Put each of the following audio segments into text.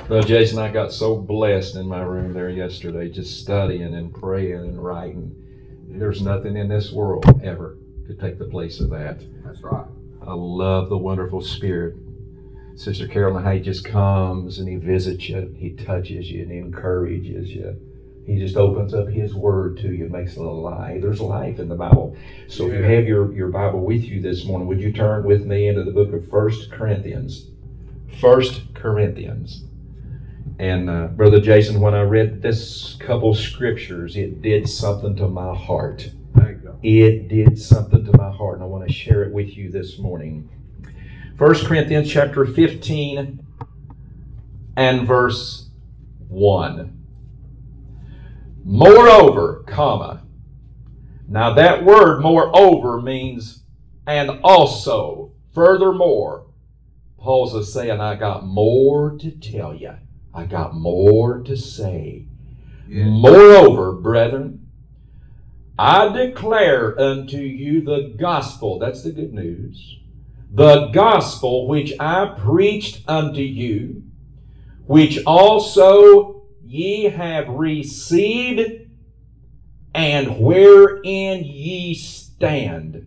Well, Jason, I got so blessed in my room there yesterday, just studying and praying and writing. There's nothing in this world ever to take the place of that. That's right. I love the wonderful Spirit. Sister Carolyn, how He just comes and He visits you, He touches you and He encourages you. He just opens up His Word to you, makes it alive. There's life in the Bible. So if you have your Bible with you this morning, would you turn with me into the book of 1 Corinthians? 1 Corinthians. And Brother Jason, when I read this couple scriptures, it did something to my heart. There you go. It did something to my heart, and I want to share it with you this morning. 1 Corinthians chapter 15 and verse 1. Moreover, comma. Now that word moreover means and also, furthermore. Paul's is saying, I got more to tell you. I got more to say. Yes. Moreover, brethren, I declare unto you the gospel. That's the good news. The gospel which I preached unto you, which also ye have received, and wherein ye stand,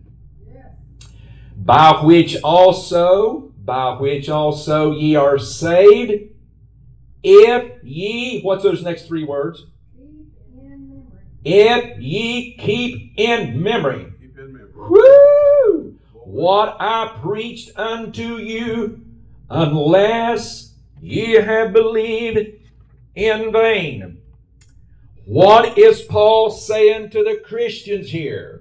by which also ye are saved, if ye, what's those next three words? If ye keep in memory. Keep in memory. Woo! What I preached unto you, unless ye have believed in vain. What is Paul saying to the Christians here?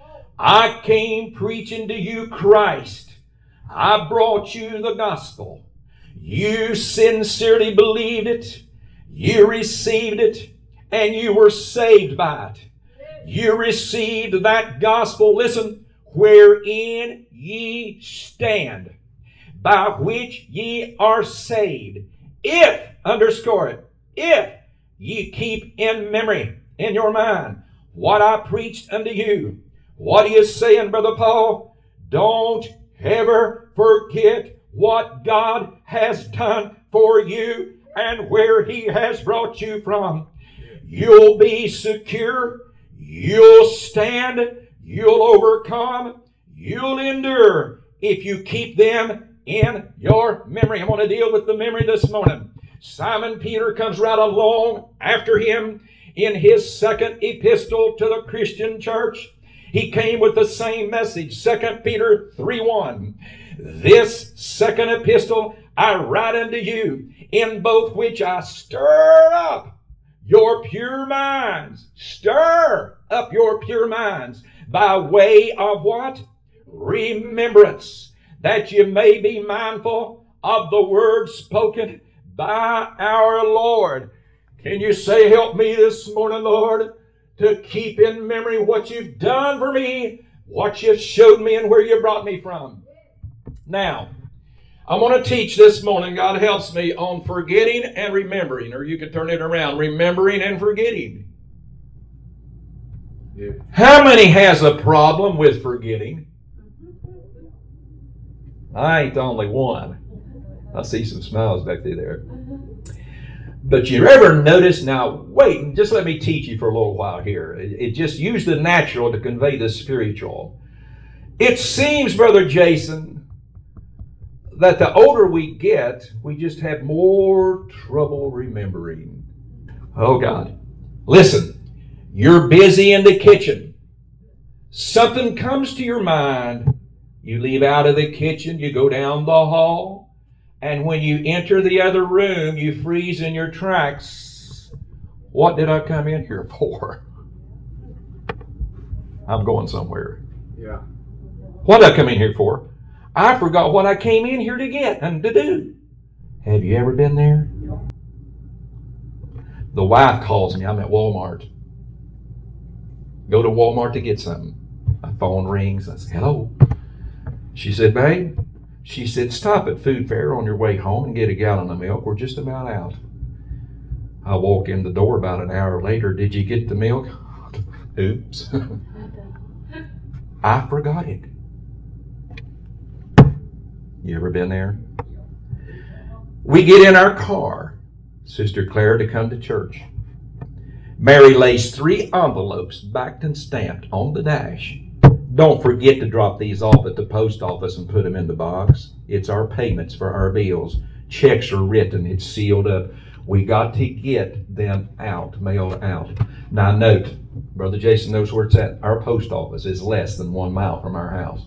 I came preaching to you Christ. I brought you the gospel. You sincerely believed it. You received it. And you were saved by it. You received that gospel, listen, wherein ye stand, by which ye are saved. If, underscore it, if ye keep in memory, in your mind, what I preached unto you. What he is saying, Brother Paul, don't ever forget what God has done for you and where He has brought you from. You'll be secure. You'll stand. You'll overcome. You'll endure if you keep them in your memory. I'm going to deal with the memory this morning. Simon Peter comes right along after him in his second epistle to the Christian church. He came with the same message, 2 Peter 3:1. This second epistle I write unto you, in both which I stir up your pure minds. Stir up your pure minds by way of what? Remembrance, that you may be mindful of the words spoken by our Lord. Can you say, help me this morning, Lord, to keep in memory what you've done for me, what you've showed me, and where you brought me from. Now, I want to teach this morning, God helps me, on forgetting and remembering, or you can turn it around, remembering and forgetting. Yeah. How many has a problem with forgetting? I ain't the only one. I see some smiles back there. But you ever notice, now wait, just let me teach you for a little while here. It just use the natural to convey the spiritual. It seems, Brother Jason, that the older we get, we just have more trouble remembering. Oh God. Listen, you're busy in the kitchen. Something comes to your mind. You leave out of the kitchen, you go down the hall. And when you enter the other room, you freeze in your tracks. What did I come in here for? I'm going somewhere. Yeah. What did I come in here for? I forgot what I came in here to get and to do. Have you ever been there? The wife calls me. I'm at Walmart. Go to Walmart to get something. My phone rings. I say, hello. She said, babe. She said, stop at Food Fair on your way home and get a gallon of milk. We're just about out. I walk in the door about an hour later. Did you get the milk? Oops. I forgot it. You ever been there? We get in our car. Sister Clara to come to church. Mary lays 3 envelopes backed and stamped on the dash. Don't forget to drop these off at the post office and put them in the box. It's our payments for our bills. Checks are written. It's sealed up. We got to get them out, mailed out. Now note, Brother Jason knows where it's at. Our post office is less than 1 mile from our house.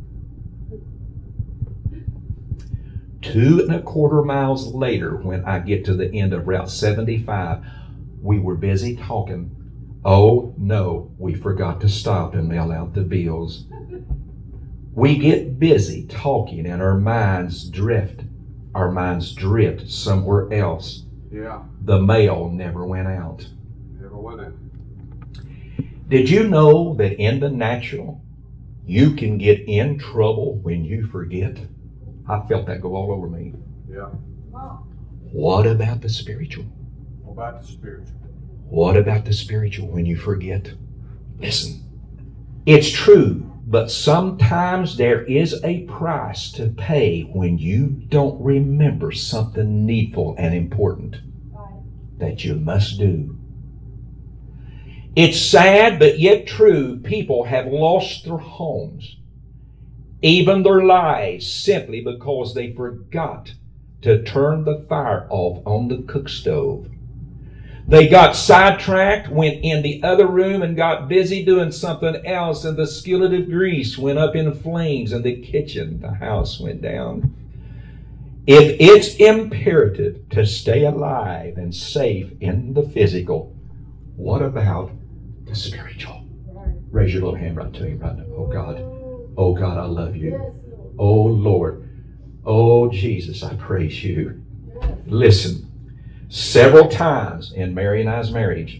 2.25 miles later, when I get to the end of Route 75, we were busy talking. Oh no, we forgot to stop and mail out the bills. We get busy talking and our minds drift. Our minds drift somewhere else. Yeah. The mail never went out. Never went out. Did you know that in the natural, you can get in trouble when you forget? I felt that go all over me. Yeah. What about the spiritual? What about the spiritual? What about the spiritual when you forget? Listen, it's true, but sometimes there is a price to pay when you don't remember something needful and important that you must do. It's sad, but yet true. People have lost their homes, even their lives, simply because they forgot to turn the fire off on the cook stove. They got sidetracked, went in the other room and got busy doing something else, and the skillet of grease went up in flames in the kitchen. The house went down. If it's imperative to stay alive and safe in the physical, what about the spiritual? Raise your little hand right to him right now. Oh God, I love you. Oh Lord, oh Jesus, I praise you. Listen. Several times in Mary and I's marriage,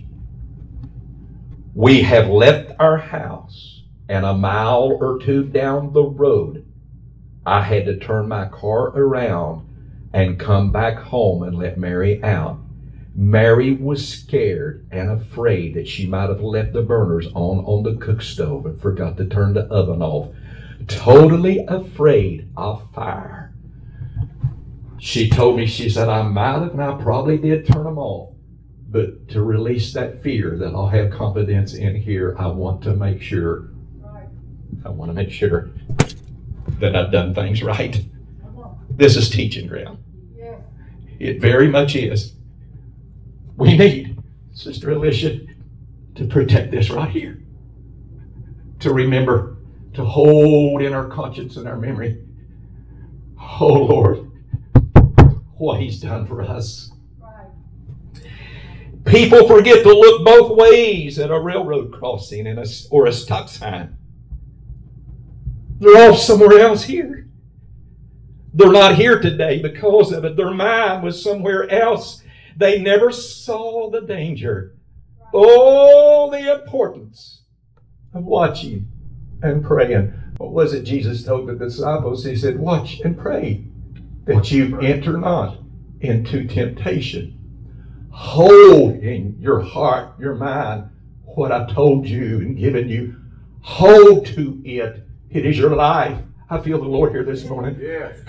we have left our house, and a mile or 2 down the road, I had to turn my car around and come back home and let Mary out. Mary was scared and afraid that she might have left the burners on the cook stove and forgot to turn the oven off. Totally afraid of fire. She told me, she said, I might have and I probably did turn them off. But to release that fear that I'll have confidence in here, I want to make sure that I've done things right. This is teaching ground. It very much is. We need Sister Alicia to protect this right here. To remember, to hold in our conscience and our memory, oh Lord, what He's done for us. People forget to look both ways at a railroad crossing or a stop sign. They're off somewhere else here. They're not here today because of it. Their mind was somewhere else. They never saw the danger. Oh, the importance of watching and praying. What was it Jesus told the disciples? He said, watch and pray that you enter not into temptation. Hold in your heart, your mind, what I've told you and given you. Hold to it. It is your life. I feel the Lord here this morning. Yes.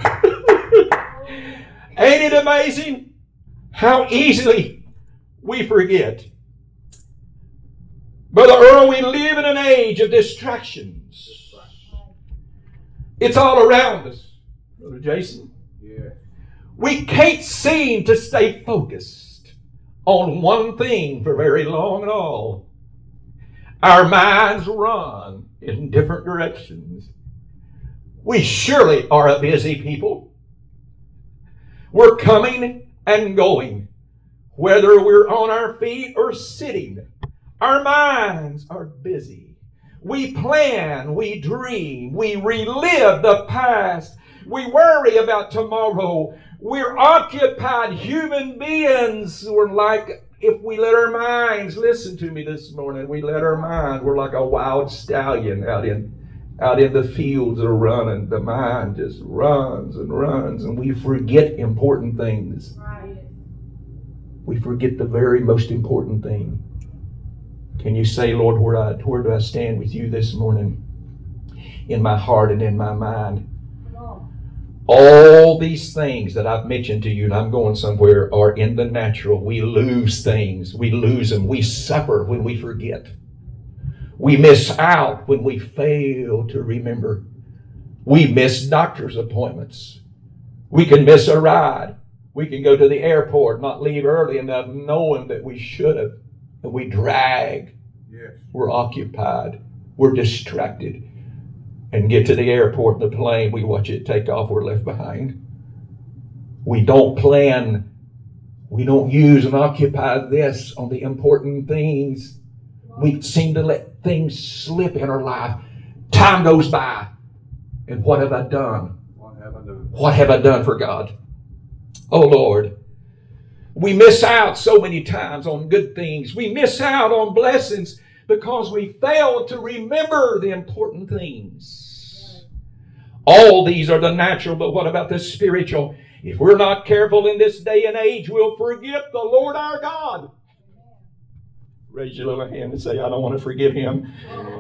Ain't it amazing how easily we forget? Brother Earl, we live in an age of distractions. It's all around us. Brother Jason. Yeah. We can't seem to stay focused on one thing for very long at all. Our minds run in different directions. We surely are a busy people. We're coming and going, whether we're on our feet or sitting. Our minds are busy. We plan, we dream, we relive the past. We worry about tomorrow. We're occupied human beings. We're like, if we let our minds, listen to me this morning, we let our mind, we're like a wild stallion out in the fields are running. The mind just runs and runs, and we forget important things. Right. We forget the very most important thing. Can you say, Lord, where do I stand with you this morning? In my heart and in my mind. All these things that I've mentioned to you, and I'm going somewhere, are in the natural. We lose things. We lose them. We suffer when we forget. We miss out when we fail to remember. We miss doctor's appointments. We can miss a ride. We can go to the airport, not leave early enough, knowing that we should have. And we drag. Yes. We're occupied. We're distracted. And get to the airport in the plane, we watch it take off, we're left behind. We don't plan. We don't use and occupy this on the important things. We seem to let things slip in our life. Time goes by. And what have I done? What have I done? What have I done for God? Oh Lord. We miss out so many times on good things. We miss out on blessings because we fail to remember the important things. All these are the natural, but what about the spiritual? If we're not careful in this day and age, we'll forget the Lord our God. Raise your little hand and say, I don't want to forget Him.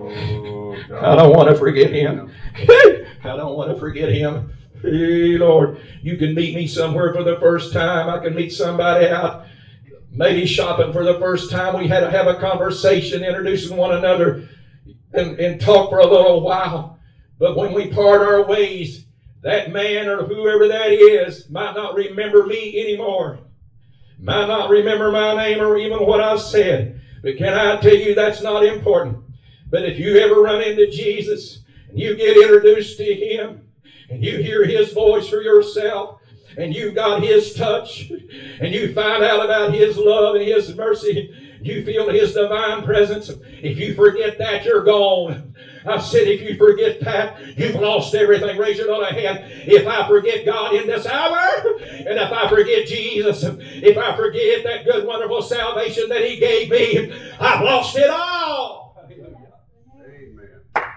I don't want to forget Him. I don't want to forget Him. Hey, Lord, you can meet me somewhere for the first time. I can meet somebody out, maybe shopping for the first time. We had to have a conversation, introducing one another, and talk for a little while. But when we part our ways, that man or whoever that is might not remember me anymore. Might not remember my name or even what I said. But can I tell you, that's not important. But if you ever run into Jesus and you get introduced to Him and you hear His voice for yourself and you've got His touch and you find out about His love and His mercy, you feel His divine presence, if you forget that, you're gone. I said, if you forget that, you've lost everything. Raise your little hand. If I forget God in this hour, and if I forget Jesus, if I forget that good, wonderful salvation that He gave me, I've lost it all. Amen.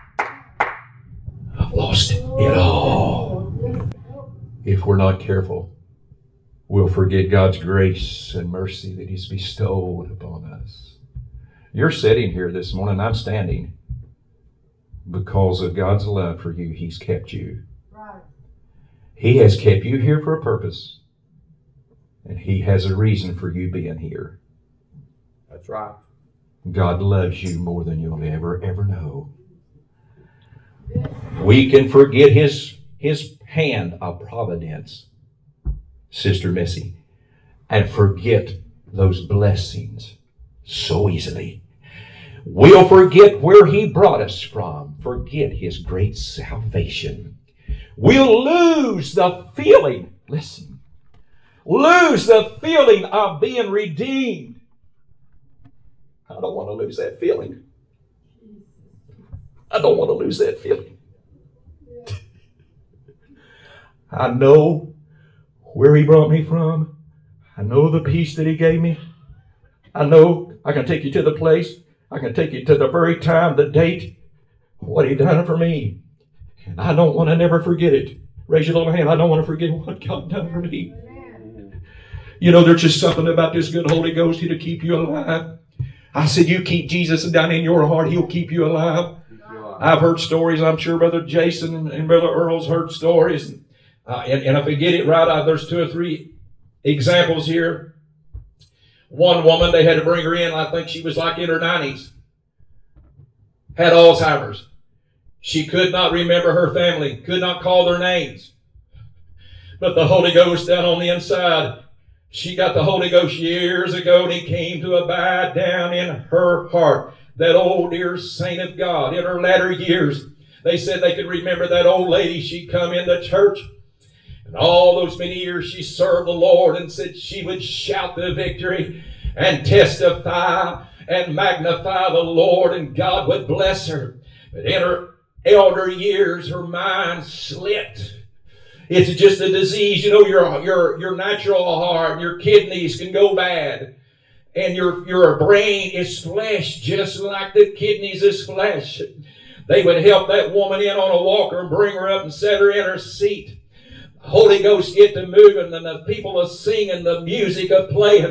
I've lost it all. If we're not careful, we'll forget God's grace and mercy that He's bestowed upon us. You're sitting here this morning, I'm standing. Because of God's love for you, He's kept you. Right. He has kept you here for a purpose. And He has a reason for you being here. That's right. God loves you more than you'll ever know. We can forget His hand of providence, Sister Missy, and forget those blessings so easily. We'll forget where He brought us from. Forget His great salvation. We'll lose the feeling, listen, lose the feeling of being redeemed. I don't want to lose that feeling. I don't want to lose that feeling. I know where He brought me from. I know the peace that He gave me. I know I can take you to the place. I can take you to the very time, the date, what He done for me. And I don't want to never forget it. Raise your little hand. I don't want to forget what God done for me. You know, there's just something about this good Holy Ghost here to keep you alive. I said, you keep Jesus down in your heart, He'll keep you alive. I've heard stories. I'm sure Brother Jason and Brother Earl's heard stories. And if I get it right, there's 2 or 3 examples here. One woman, they had to bring her in. I think she was like in her 90s. Had Alzheimer's. She could not remember her family. Could not call their names. But the Holy Ghost down on the inside. She got the Holy Ghost years ago, and He came to abide down in her heart. That old dear saint of God in her latter years. They said they could remember that old lady. She'd come into church. And all those many years she served the Lord, and said she would shout the victory and testify and magnify the Lord, and God would bless her. But in her elder years, her mind slipped. It's just a disease. You know, your natural heart, your kidneys can go bad. And your brain is flesh, just like the kidneys is flesh. They would help that woman in on a walker and bring her up and set her in her seat. Holy Ghost get to moving, and the people are singing, the music are playing.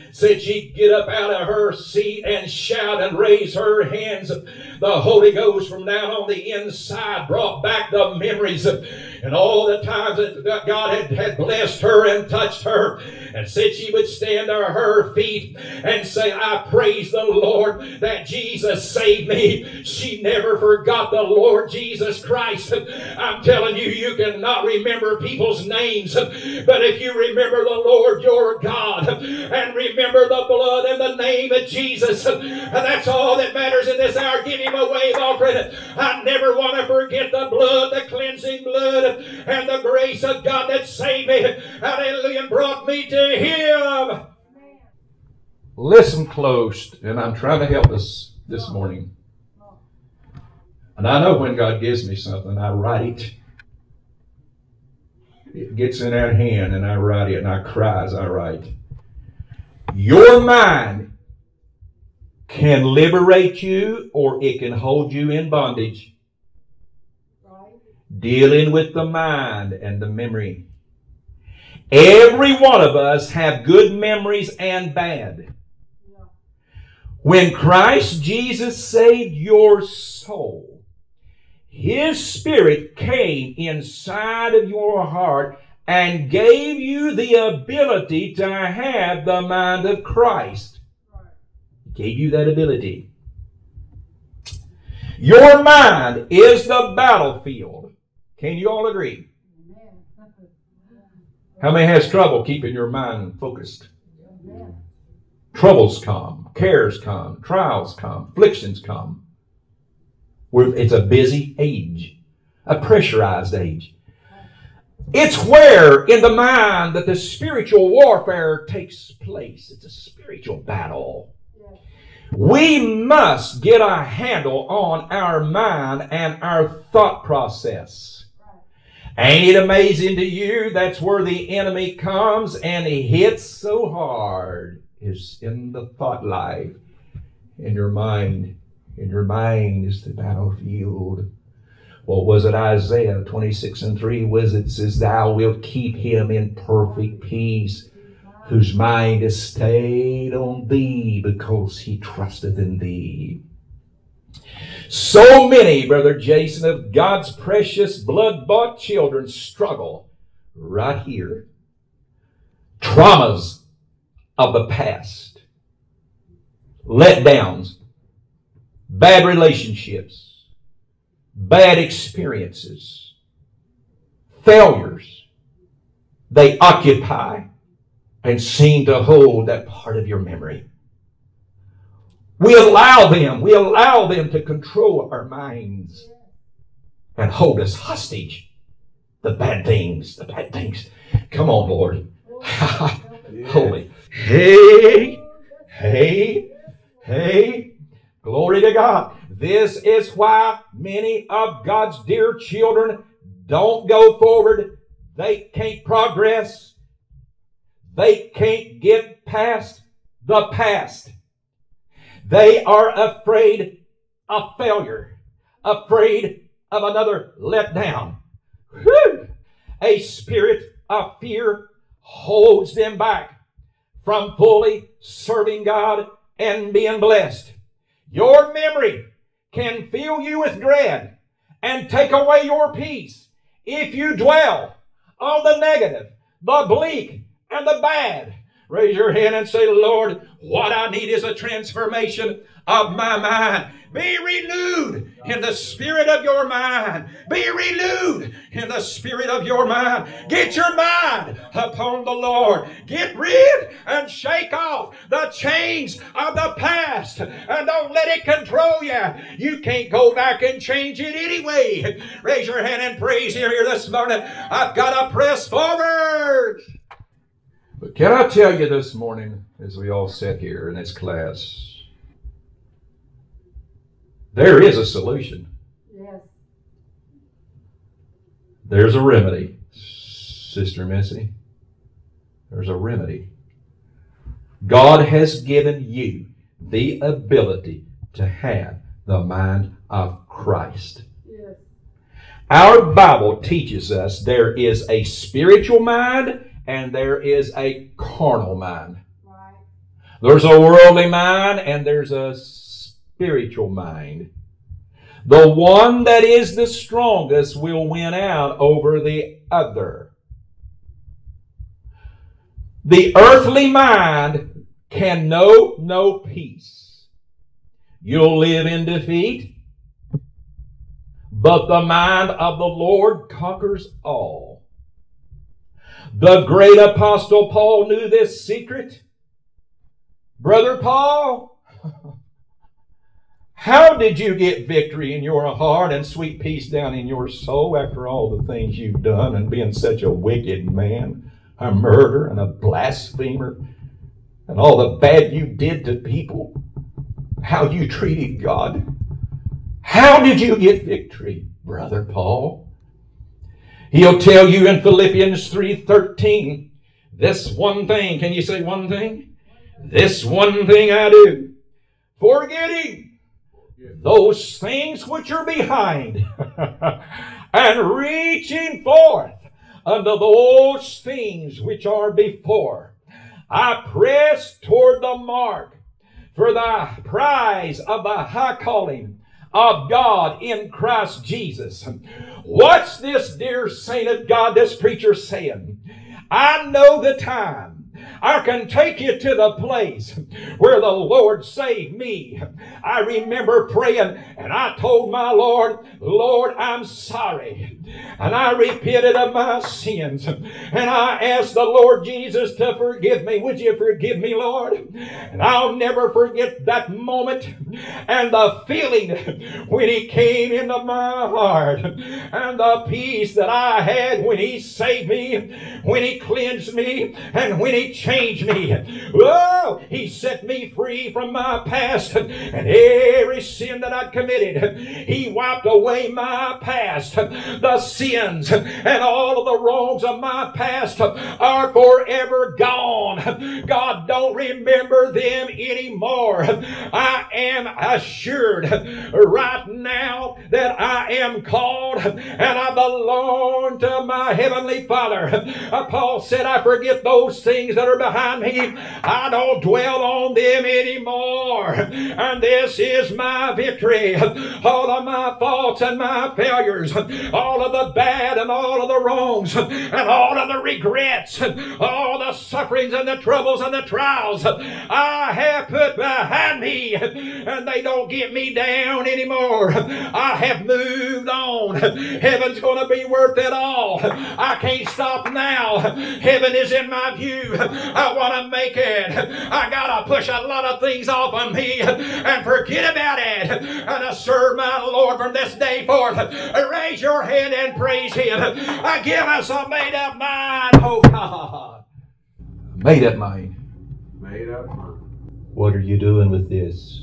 said she'd get up out of her seat and shout and raise her hands. The Holy Ghost from down on the inside brought back the memories and all the times that God had blessed her and touched her, and said she would stand to her feet and say, I praise the Lord that Jesus saved me. She never forgot the Lord Jesus Christ. I'm telling you, you cannot remember people's names, but if you remember the Lord your God and remember the blood and the name of Jesus, that's all that matters in this hour. Give Him a wave offering. I never want to forget the blood, the cleansing blood, and the grace of God that saved me. Hallelujah, and brought me to Him. Listen close, and I'm trying to help us this morning. And I know when God gives me something, I write it. It gets in that hand, and I write it, and I cry as I write. Your mind can liberate you, or it can hold you in bondage. Dealing with the mind and the memory. Every one of us have good memories and bad. When Christ Jesus saved your soul, His Spirit came inside of your heart and gave you the ability to have the mind of Christ. He gave you that ability. Your mind is the battlefield. Can you all agree? How many has trouble keeping your mind focused? Troubles come, cares come, trials come, afflictions come. It's a busy age, a pressurized age. It's where in the mind that the spiritual warfare takes place. It's a spiritual battle. We must get a handle on our mind and our thought process. Ain't it amazing to you? That's where the enemy comes and he hits so hard. Is in the thought life, in your mind. In your mind is the battlefield. What was it? Isaiah 26:3 it says, Thou wilt keep him in perfect peace, whose mind is stayed on thee, because he trusteth in thee. So many, Brother Jason, of God's precious blood-bought children struggle right here. Traumas of the past, letdowns, bad relationships, bad experiences, failures. They occupy and seem to hold that part of your memory. We allow them to control our minds and hold us hostage. The bad things. Come on, Lord. Holy. Hey. Glory to God. This is why many of God's dear children don't go forward. They can't progress. They can't get past the past. They are afraid of failure, afraid of another letdown. Whew. A spirit of fear holds them back from fully serving God and being blessed. Your memory can fill you with dread and take away your peace if you dwell on the negative, the bleak, and the bad. Raise your hand and say, Lord, what I need is a transformation of my mind. Be renewed in the spirit of your mind. Be renewed in the spirit of your mind. Get your mind upon the Lord. Get rid and shake off the chains of the past. And don't let it control you. You can't go back and change it anyway. Raise your hand and praise Him here this morning. I've got to press forward. But can I tell you this morning, as we all sit here in this class, there is a solution. Yes. There's a remedy, Sister Missy. There's a remedy. God has given you the ability to have the mind of Christ. Yes. Our Bible teaches us there is a spiritual mind and there is a carnal mind. Right. There's a worldly mind and there's a spiritual mind. The one that is the strongest will win out over the other. The earthly mind can know no peace. You'll live in defeat, but the mind of the Lord conquers all. The great apostle Paul knew this secret. Brother Paul, how did you get victory in your heart and sweet peace down in your soul after all the things you've done and being such a wicked man, a murderer and a blasphemer, and all the bad you did to people, how you treated God? How did you get victory, Brother Paul? He'll tell you in Philippians 3:13, this one thing, can you say one thing? This one thing I do, forgetting those things which are behind and reaching forth unto those things which are before. I press toward the mark for the prize of the high calling of God in Christ Jesus. What's this dear saint of God, this preacher saying? I know the time. I can take you to the place where the Lord saved me. I remember praying and I told my Lord, Lord, I'm sorry. And I repented of my sins. And I asked the Lord Jesus to forgive me. Would you forgive me, Lord? And I'll never forget that moment and the feeling when He came into my heart and the peace that I had when He saved me, when He cleansed me, and when He changed me. Oh, He set me free from my past and every sin that I'd committed. He wiped away my past. The sins and all of the wrongs of my past are forever gone. God don't remember them anymore. I am assured right now that I am called and I belong to my Heavenly Father. Paul said, I forget those things that are behind me. I don't dwell on them anymore. And this is my victory. All of my faults and my failures, all of the bad and all of the wrongs and all of the regrets, all the sufferings and the troubles and the trials I have put behind me, and they don't get me down anymore. I have moved on. Heaven's going to be worth it all. I can't stop now. Heaven is in my view. I want to make it. I got to push a lot of things off of me and forget about it and serve my Lord from this day forth. Raise your hand and praise Him. Give us a made-up mind, oh God. Made-up mind. Made up mind. What are you doing with this?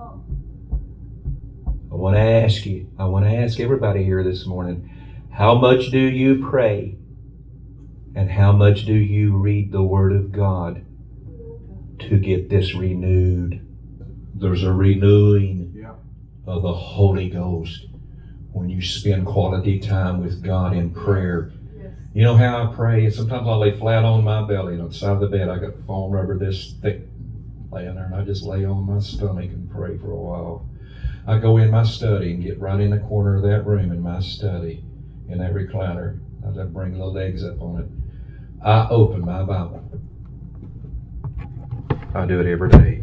I want to ask you, I want to ask everybody here this morning, how much do you pray and how much do you read the Word of God to get this renewed? There's a renewing of the Holy Ghost when you spend quality time with God in prayer. You know how I pray? Sometimes I lay flat on my belly on the side of the bed. I got foam rubber this thick laying there, and I just lay on my stomach and pray for a while. I go in my study and get right in the corner of that room in my study, in that recliner. I bring the legs up on it. I open my Bible. I do it every day.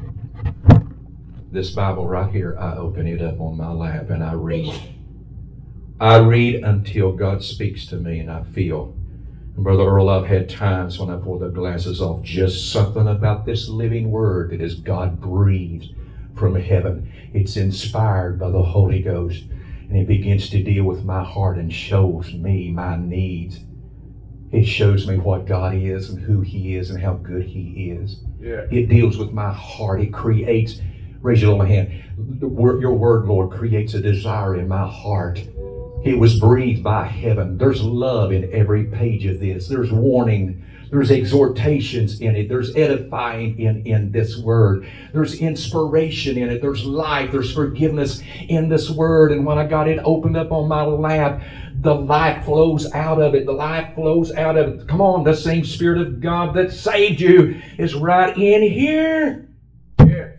This Bible right here, I open it up on my lap and I read. I read until God speaks to me and I feel. And Brother Earl, I've had times when I pull the glasses off, just something about this living Word that is God breathed from heaven. It's inspired by the Holy Ghost. And it begins to deal with my heart and shows me my needs. It shows me what God is and who He is and how good He is. Yeah. It deals with my heart. It creates, raise your little hand, your Word, Lord, creates a desire in my heart. It was breathed by heaven. There's love in every page of this. There's warning. There's exhortations in it. There's edifying in this Word. There's inspiration in it. There's life. There's forgiveness in this Word. And when I got it opened up on my lap, the life flows out of it. The life flows out of it. Come on, the same Spirit of God that saved you is right in here. Yes.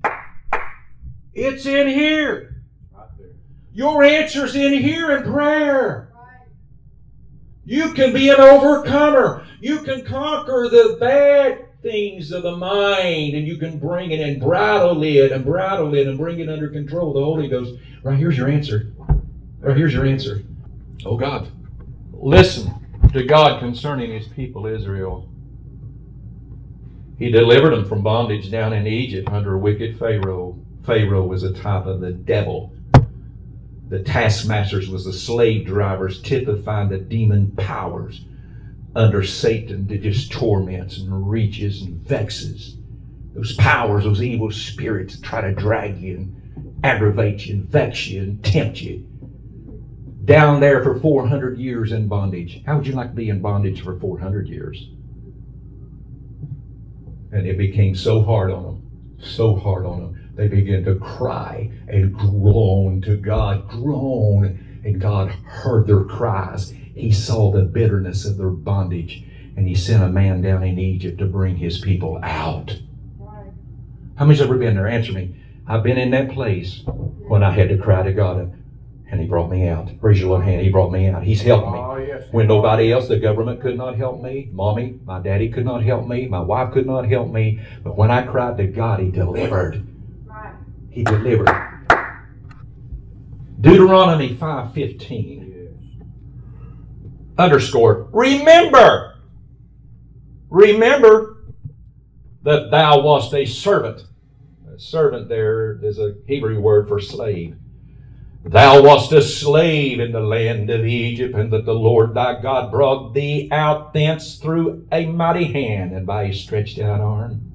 It's in here. Right there. Your answer's in here in prayer. You can be an overcomer. You can conquer the bad things of the mind, and you can bring it and bridle it and bring it under control. The Holy Ghost. Right here's your answer. Right here's your answer. Oh God, listen to God concerning His people Israel. He delivered them from bondage down in Egypt under a wicked Pharaoh. Pharaoh was a type of the devil. The taskmasters was the slave drivers, typifying the demon powers under Satan that just torments and reaches and vexes. Those powers, those evil spirits that try to drag you and aggravate you and vex you and tempt you. Down there for 400 years in bondage. How would you like to be in bondage for 400 years? And it became so hard on them, so hard on them. They began to cry and groan to God, groan. And God heard their cries. He saw the bitterness of their bondage. And He sent a man down in Egypt to bring His people out. How many's ever been there? Answer me. I've been in that place when I had to cry to God. And He brought me out. Raise your little hand. He brought me out. He's helped me. Oh, yes. When nobody else, the government could not help me. Mommy, my daddy could not help me. My wife could not help me. But when I cried to God, He delivered. He delivered. Deuteronomy 5:15. Yes. Underscore. Remember. Remember that thou wast a servant. A servant there is a Hebrew word for slave. Thou wast a slave in the land of Egypt, and that the Lord thy God brought thee out thence through a mighty hand and by a stretched out arm.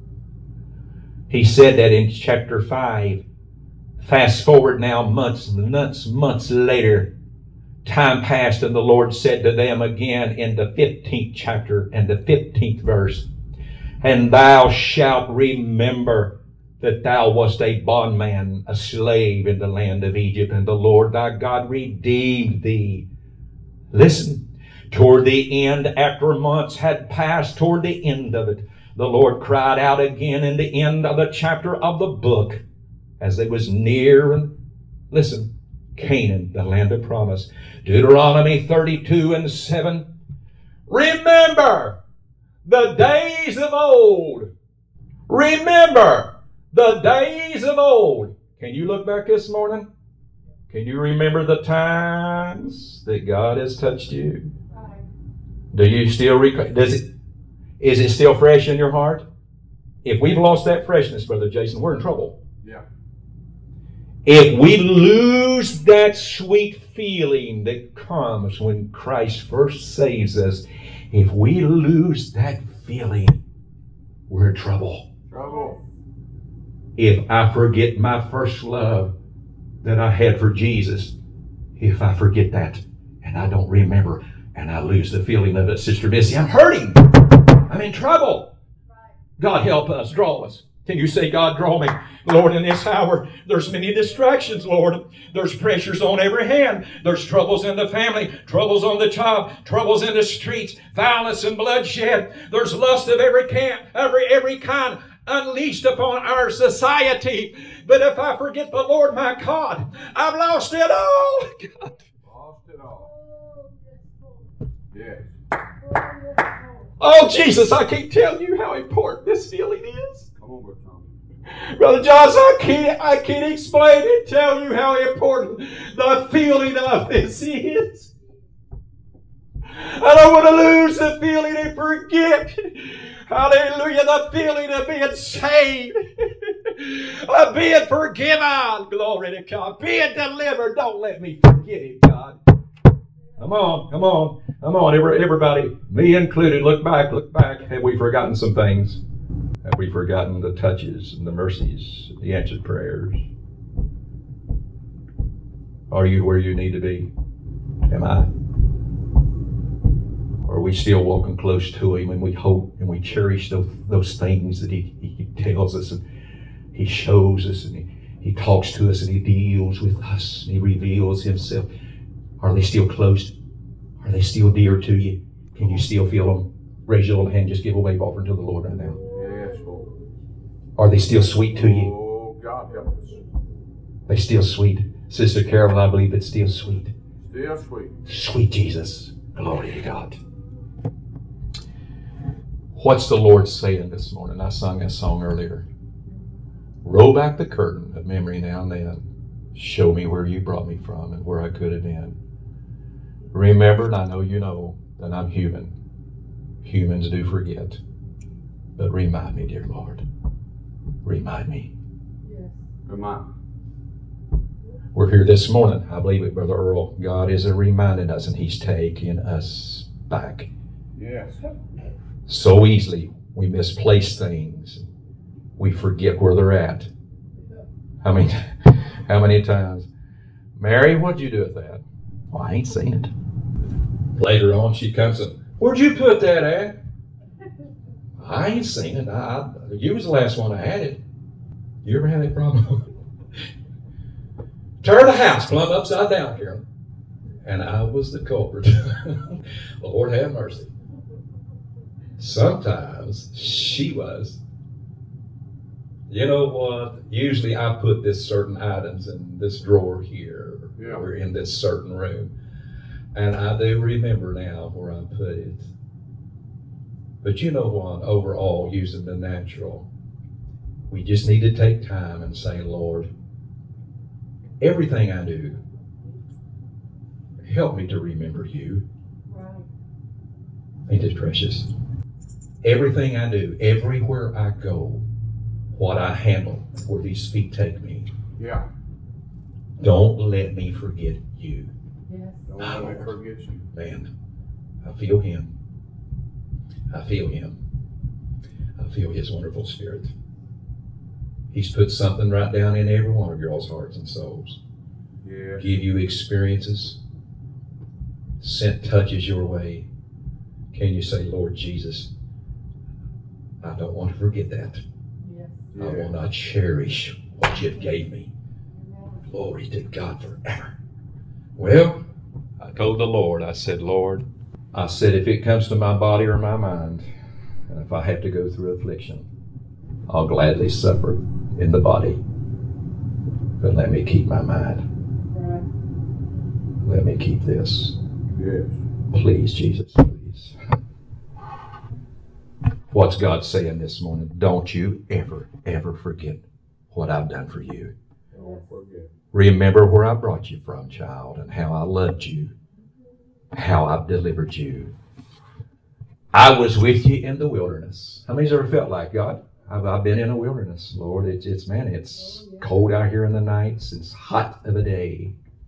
He said that in chapter 5. Fast forward now months later. Time passed, and the Lord said to them again in the 15th chapter and the 15th verse, and thou shalt remember that thou wast a bondman, a slave in the land of Egypt, and the Lord thy God redeemed thee. Listen, toward the end, after months had passed, toward the end of it, the Lord cried out again in the end of the chapter of the book, as they was near, listen, Canaan, the land of promise. Deuteronomy 32:7. Remember the days of old. Remember the days of old. Can you look back this morning? Can you remember the times that God has touched you? Do you still is it still fresh in your heart? If we've lost that freshness, Brother Jason, we're in trouble. Yeah. If we lose that sweet feeling that comes when Christ first saves us, if we lose that feeling, we're in trouble. Trouble. If I forget my first love that I had for Jesus, if I forget that and I don't remember and I lose the feeling of it, Sister Missy, I'm hurting. I'm in trouble. God help us, draw us. Can you say, God, draw me? Lord, in this hour, there's many distractions, Lord. There's pressures on every hand. There's troubles in the family, troubles on the job, troubles in the streets, violence and bloodshed. There's lust of every kind unleashed upon our society. But if I forget the Lord my God, I've lost it all. God. Lost it all. Yes. Oh, Jesus, I can't tell you how important this feeling is. Come on, Brother Tommy. Brother Johnson, I can't explain and tell you how important the feeling of this is. I don't want to lose the feeling and forget. Hallelujah, the feeling of being saved. Of being forgiven. Glory to God. Being delivered. Don't let me forget it, God. Come on. Everybody, me included, look back. Have we forgotten some things? Have we forgotten the touches and the mercies, the answered prayers? Are you where you need to be? Am I? Are we still walking close to Him, and we hope and we cherish those things that He tells us and He shows us and He talks to us and He deals with us and He reveals Himself? Are they still close? Are they still dear to you? Can you still feel them? Raise your little hand, just give a wave offering to the Lord right now. Yes, Lord. Are they still sweet to you? Oh, God help us. They still sweet. Sister Carol, I believe it's still sweet. Still sweet. Sweet Jesus. Glory to God. What's the Lord saying this morning? I sung that song earlier. Roll back the curtain of memory now and then. Show me where you brought me from and where I could have been. Remember, and I know you know, that I'm human. Humans do forget. But remind me, dear Lord. Remind me. Yes. Remind me. We're here this morning. I believe it, Brother Earl. God is reminding us, and He's taking us back. Yes. So easily we misplace things. We forget where they're at. How many times? Mary, what'd you do with that? Well, I ain't seen it. Later on, she comes and, where'd you put that at? I ain't seen it. You was the last one that had it. You ever had that problem? Turn the house plumb upside down, Carol. And I was the culprit. Lord have mercy. Sometimes she was. You know what? Usually I put this certain items in this drawer here, or in this certain room. And I do remember now where I put it. But you know what? Overall, using the natural, we just need to take time and say, Lord, everything I do, help me to remember you. Right. Ain't this precious? Everything I do, everywhere I go, what I handle, where these feet take me. Yeah. Don't let me forget you. Yes. Don't let me forget you. Man, I feel Him. I feel Him. I feel His wonderful Spirit. He's put something right down in every one of y'all's hearts and souls. Yes. Give you experiences, sent touches your way. Can you say, Lord Jesus, I don't want to forget that. Yes. I will not cherish what you gave me. Glory to God forever. Well, I told the Lord, I said, Lord, I said, if it comes to my body or my mind, and if I have to go through affliction, I'll gladly suffer in the body. But let me keep my mind. Right. Let me keep this. Yes. Please, Jesus, please. What's God saying this morning? Don't you ever, ever forget what I've done for you. Don't forget. Remember where I brought you from, child, and how I loved you, how I've delivered you. I was with you in the wilderness. How many's ever felt like, God, I've been in a wilderness, Lord. It's cold out here in the nights. It's hot of a day.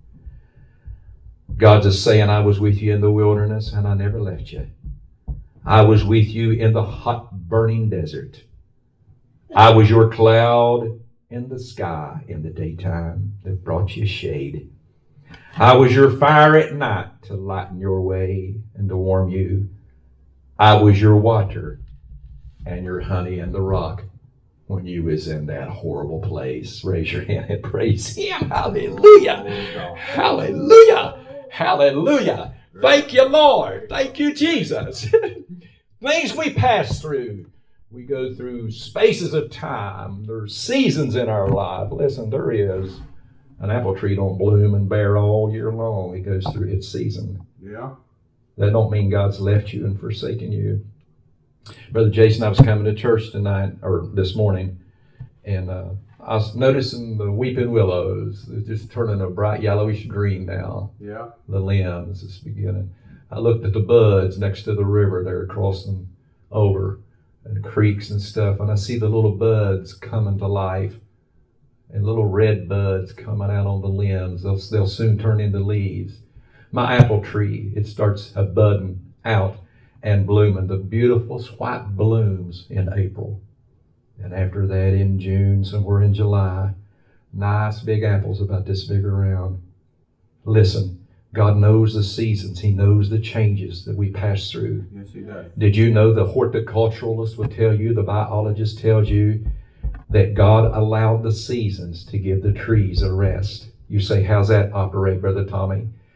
God's just saying, I was with you in the wilderness and I never left you. I was with you in the hot, burning desert. I was your cloud in the sky in the daytime that brought you shade. I was your fire at night to lighten your way and to warm you. I was your water and your honey in the rock when you was in that horrible place. Raise your hand and praise Him. Hallelujah. Hallelujah. Hallelujah. Thank you, Lord. Thank you, Jesus. Things we pass through. We go through spaces of time. There's seasons in our life. Listen, there is. An apple tree don't bloom and bear all year long. It goes through its season. Yeah. That don't mean God's left you and forsaken you. Brother Jason, I was coming to church tonight, or this morning, and I was noticing the weeping willows. They're just turning a bright yellowish green now. Yeah. The limbs is beginning. I looked at the buds next to the river there crossing over, and creeks and stuff, and I see the little buds coming to life, and little red buds coming out on the limbs. They'll soon turn into leaves. My apple tree, it starts budding out and blooming. The beautiful white blooms in April. And after that in June, somewhere in July, nice big apples about this big around. Listen, God knows the seasons. He knows the changes that we pass through. Yes, He does. Did you know the horticulturalist would tell you, the biologist tells you, that God allowed the seasons to give the trees a rest? You say, how's that operate, Brother Tommy?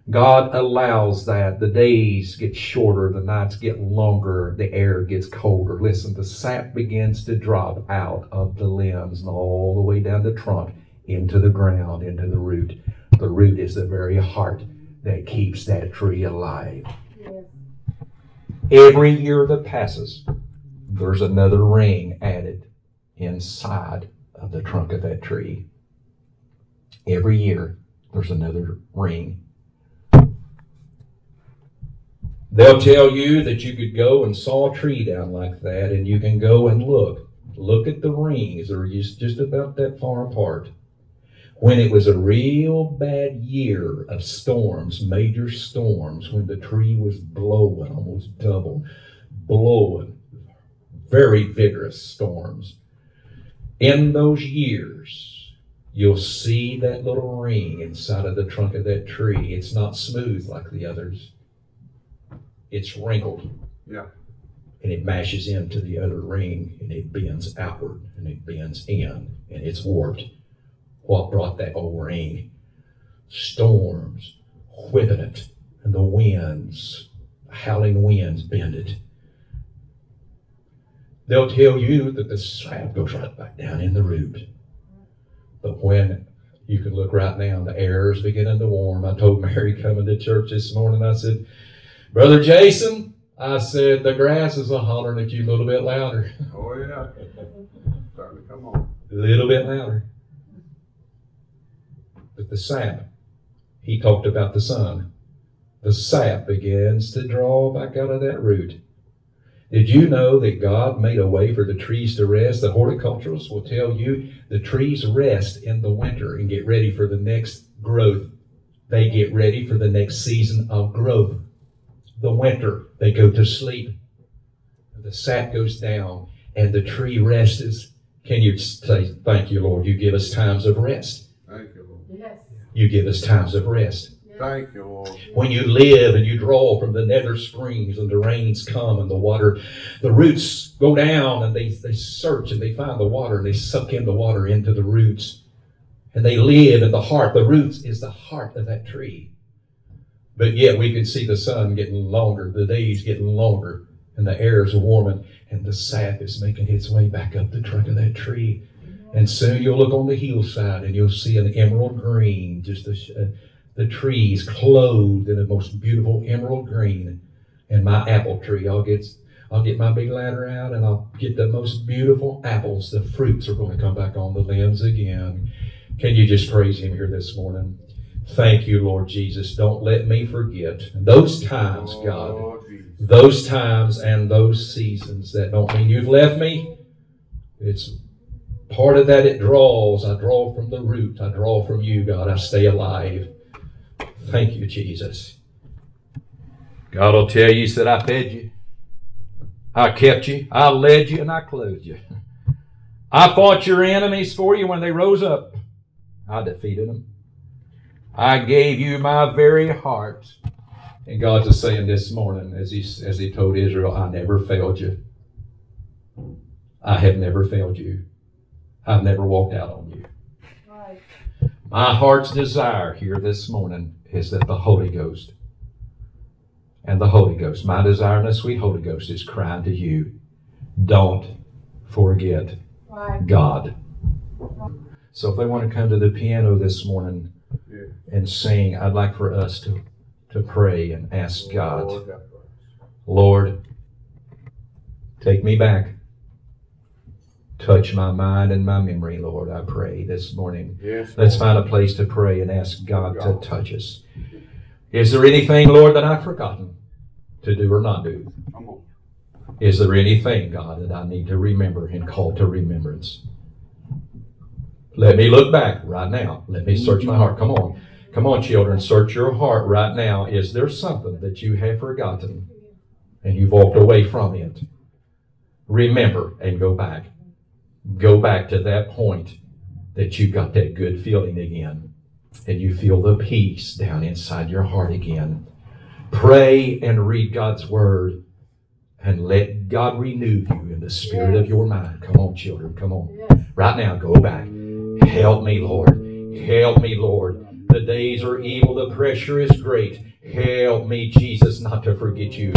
God allows that. The days get shorter, the nights get longer, the air gets colder. Listen, the sap begins to drop out of the limbs and all the way down the trunk into the ground, into the root. The root is the very heart that keeps that tree alive. Yes. Every year that passes, there's another ring added inside of the trunk of that tree. Every year, there's another ring. They'll tell you that you could go and saw a tree down like that, and you can go and look at the rings. They're just about that far apart. When it was a real bad year of storms, major storms, when the tree was blowing, almost double, blowing, very vigorous storms, in those years, you'll see that little ring inside of the trunk of that tree. It's not smooth like the others. It's wrinkled. Yeah. And it mashes into the other ring, and it bends outward, and it bends in, and it's warped. What brought that old ring? Storms whipping it, and the winds, howling winds bend it. They'll tell you that the sap goes right back down in the root. But when you can look right now, the air is beginning to warm. I told Mary coming to church this morning, I said, Brother Jason, I said, the grass is hollering at you a little bit louder. Oh, yeah. Starting to come on. A little bit louder. But the sap, he talked about the sun. The sap begins to draw back out of that root. Did you know that God made a way for the trees to rest? The horticulturists will tell you the trees rest in the winter and get ready for the next growth. They get ready for the next season of growth. The winter, they go to sleep. The sap goes down and the tree rests. Can you say, thank you, Lord, you give us times of rest. Thank you, Lord. Yes. You give us times of rest. Thank you, Lord. When you live and you draw from the nether springs and the rains come and the water, the roots go down and they search and they find the water and they suck in the water into the roots. And they live in the heart. The roots is the heart of that tree. But yet we can see the sun getting longer, the days getting longer, and the air is warming, and the sap is making its way back up the trunk of that tree. And soon you'll look on the hillside and you'll see an emerald green, just the trees clothed in a most beautiful emerald green. And my apple tree, I'll get my big ladder out and I'll get the most beautiful apples. The fruits are going to come back on the limbs again. Can you just praise Him here this morning? Thank you, Lord Jesus. Don't let me forget those times, God. Those times and those seasons. That don't mean you've left me. It's part of that it draws. I draw from the root. I draw from you, God. I stay alive. Thank you, Jesus. God will tell you, He said, I fed you. I kept you. I led you and I clothed you. I fought your enemies for you when they rose up. I defeated them. I gave you my very heart. And God's just saying this morning, as he told Israel, I never failed you. I have never failed you. I've never walked out on you. Right. My heart's desire here this morning is that the Holy Ghost and the Holy Ghost, my desire and the sweet Holy Ghost is crying to you, don't forget God. So if they want to come to the piano this morning and sing, I'd like for us to pray and ask God, Lord, take me back. Touch my mind and my memory, Lord, I pray this morning. Yes, Let's find a place to pray and ask God to touch us. Is there anything, Lord, that I've forgotten to do or not do? Come on. Is there anything, God, that I need to remember and call to remembrance? Let me look back right now. Let me search my heart. Come on. Come on, children. Search your heart right now. Is there something that you have forgotten and you've walked away from it? Remember and go back. Go back to that point that you got that good feeling again and you feel the peace down inside your heart again. Pray and read God's Word and let God renew you in the spirit of your mind. Come on, children. Come on. Right now, go back. Help me, Lord. Help me, Lord. The days are evil, the pressure is great. Help me, Jesus, not to forget you.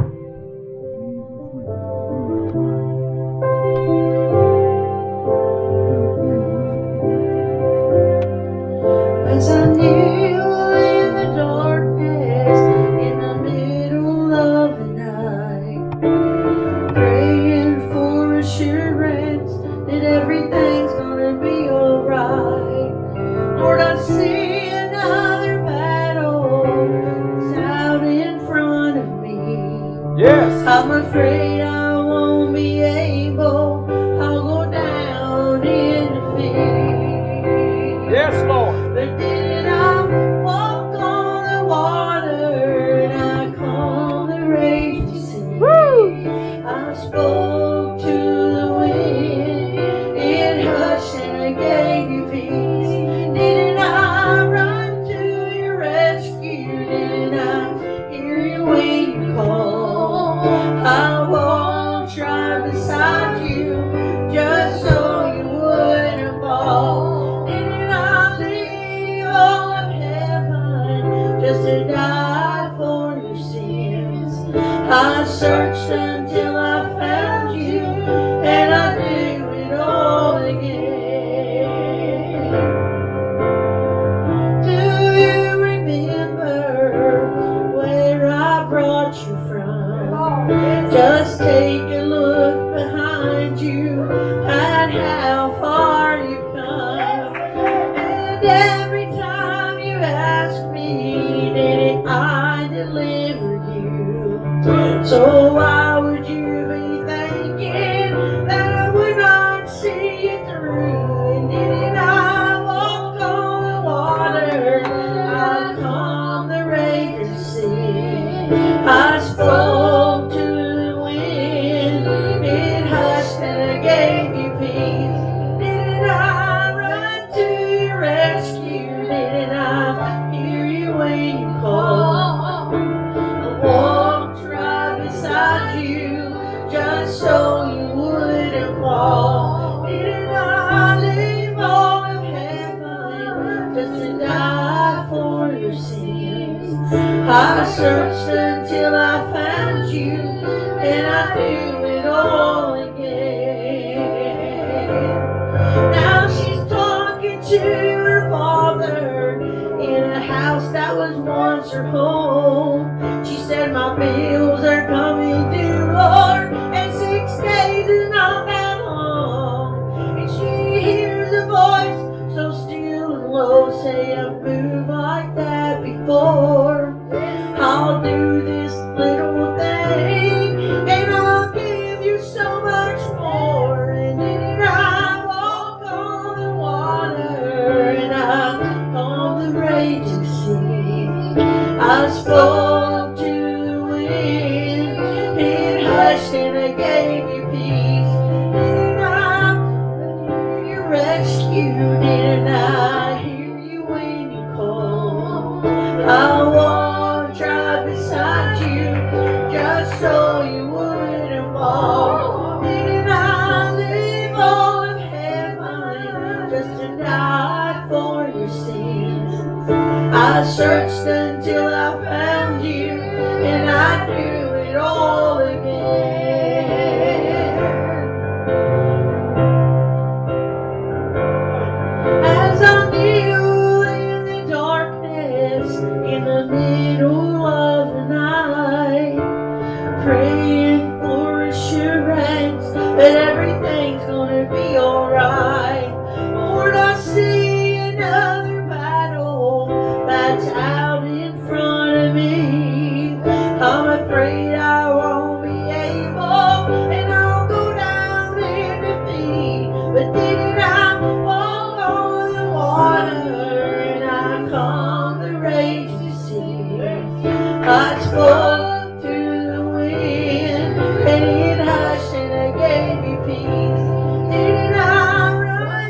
As I kneel in the darkness, in the middle of the night, praying for assurance that everything's gonna be alright. Lord, I see another battle that's out in front of me. Yes. I'm afraid I won't be able. I'll go down in defeat. Yes, Lord. But then I walk on the water and I calm the raging sea. I spoke to the wind, it hushed and I gave you peace. Didn't I run to your rescue? Didn't I hear you when you called? I walked right beside you just so you wouldn't fall. Didn't I leave all of heaven just to die for your sins? I searched until I found you, and I do it all again. Do you remember where I brought you from? Just take a look behind you at how far you've come. And every time you ask me, did I deliver you? So why would you be thinking that I would not see you through? And didn't I walk on the water? I calmed the raging sea. I spoke to the wind, it hushed and I gave you peace. Didn't I run to your rescue? Didn't I hear you when you called? I walked right beside you just so you wouldn't fall. Didn't I leave all of heaven just to die for your sins? I searched until I found you, and I do it all again. Now she's talking to her father in a house that was once her home. She said, my bills are coming due, Lord, and 6 days is not that long. And she hears a voice so still and low say, I've moved like that before. I'll do this little thing, and I'll give you so much more. And then I walk on the water, and I calm the raging sea. I spoke to the wind, it hushed and I gave you peace. Didn't I hear your rescue? Didn't I hear you when you called? I walked right beside you just so you wouldn't fall. Didn't I leave all of heaven just to die for your sins? I searched until I found you, and I do it all again. As I kneel in the darkness, in the middle of the night, praying for assurance that everything's gonna be alright. Lord, I see another battle that's out in front of me. I'm afraid I won't be able, and I'll go down in defeat. But didn't I walk on the water, and I calm the raging sea? I spoke to the wind, and it hushed and I gave you peace. Didn't I run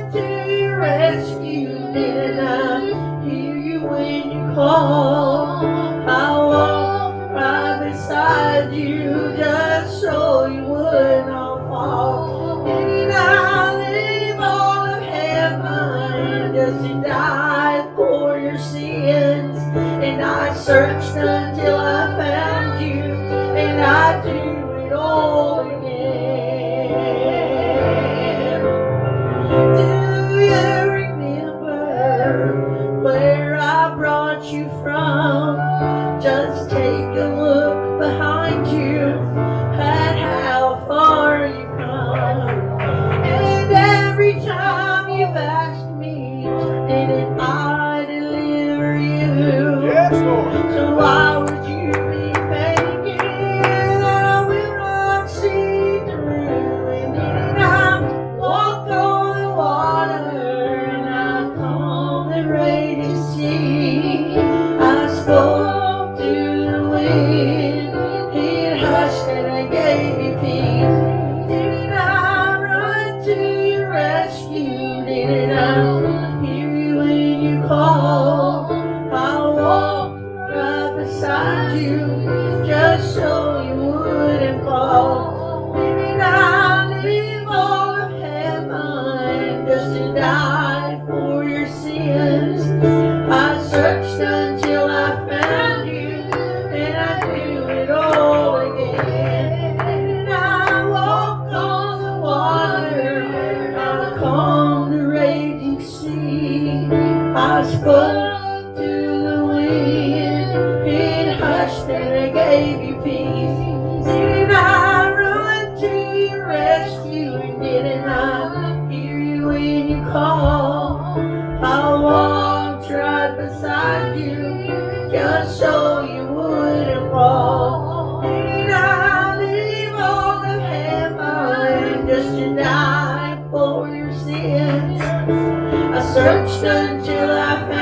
spoke to the wind, it hushed and I gave you peace. Didn't I run to your rescue, and didn't I hear you when you called? I walked right beside you just so you wouldn't fall. Didn't I leave all of heaven just to die for your sins? I searched until I found